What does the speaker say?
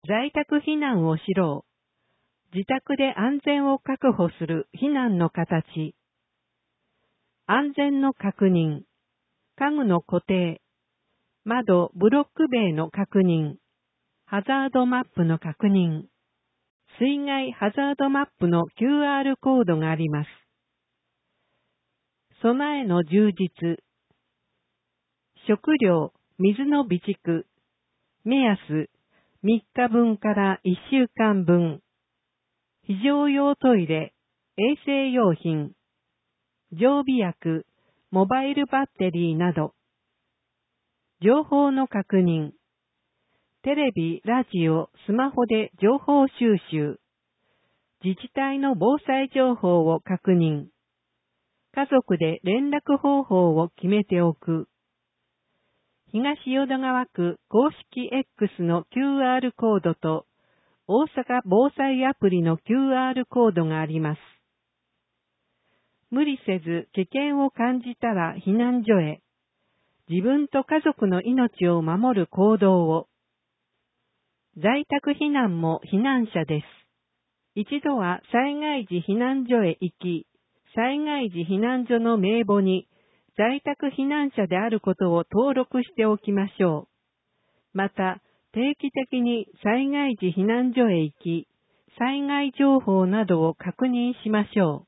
在宅避難をしろ。自宅で安全を確保する避難の形。安全の確認。家具の固定。窓、ブロック塀の確認。ハザードマップの確認。水害ハザードマップの QR コードがあります。備えの充実。食料、水の備蓄。目安、3日分から1週間分。非常用トイレ、衛生用品。常備薬、モバイルバッテリーなど。情報の確認。テレビ、ラジオ、スマホで情報収集。自治体の防災情報を確認。家族で連絡方法を決めておく。東淀川区公式 X の QR コードと大阪防災アプリの QR コードがあります。無理せず危険を感じたら避難所へ。自分と家族の命を守る行動を。在宅避難も避難者です。一度は災害時避難所へ行き、災害時避難所の名簿に在宅避難者であることを登録しておきましょう。また、定期的に災害時避難所へ行き、災害情報などを確認しましょう。